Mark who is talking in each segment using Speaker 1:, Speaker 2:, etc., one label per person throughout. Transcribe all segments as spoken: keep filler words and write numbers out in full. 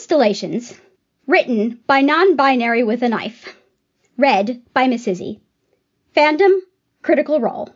Speaker 1: Constellations. Written by Non-Binary with a Knife. Read by Miss Izzy. Fandom, Critical Role.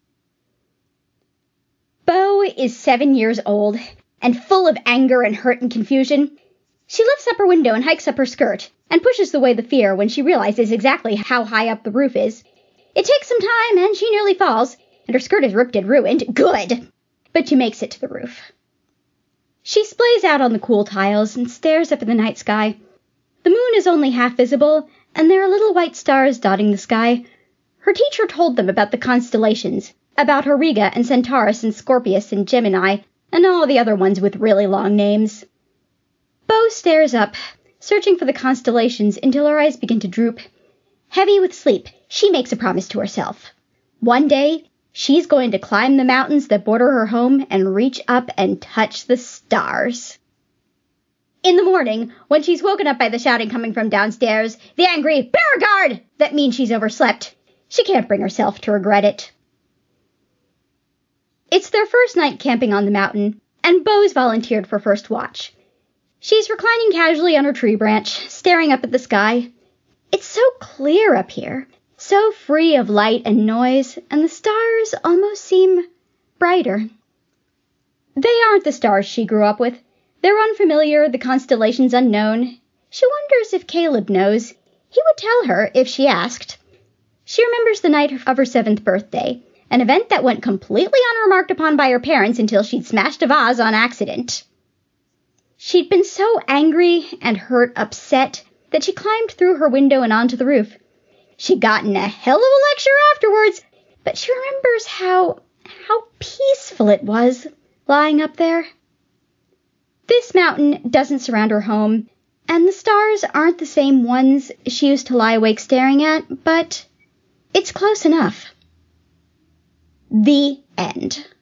Speaker 1: Bo is seven years old, and full of anger and hurt and confusion. She lifts up her window and hikes up her skirt, and pushes away the fear when she realizes exactly how high up the roof is. It takes some time, and she nearly falls, and her skirt is ripped and ruined. Good! But she makes it to the roof. She splays out on the cool tiles and stares up at the night sky. The moon is only half visible, and there are little white stars dotting the sky. Her teacher told them about the constellations, about Auriga and Centaurus and Scorpius and Gemini, and all the other ones with really long names. Bo stares up, searching for the constellations until her eyes begin to droop. Heavy with sleep, she makes a promise to herself. One day, she's going to climb the mountains that border her home and reach up and touch the stars. In the morning, when she's woken up by the shouting coming from downstairs, the angry Beauregard, that means she's overslept. She can't bring herself to regret it. It's their first night camping on the mountain, and Bo's volunteered for first watch. She's reclining casually on her tree branch, staring up at the sky. It's so clear up here, so free of light and noise, and the stars almost seem brighter. They aren't the stars she grew up with. They're unfamiliar, the constellations unknown. She wonders if Caleb knows. He would tell her if she asked. She remembers the night of her seventh birthday, an event that went completely unremarked upon by her parents until she'd smashed a vase on accident. She'd been so angry and hurt, upset, that she climbed through her window and onto the roof. She'd gotten a hell of a lecture afterwards, but she remembers how, how peaceful it was, lying up there. This mountain doesn't surround her home, and the stars aren't the same ones she used to lie awake staring at, but it's close enough. The end.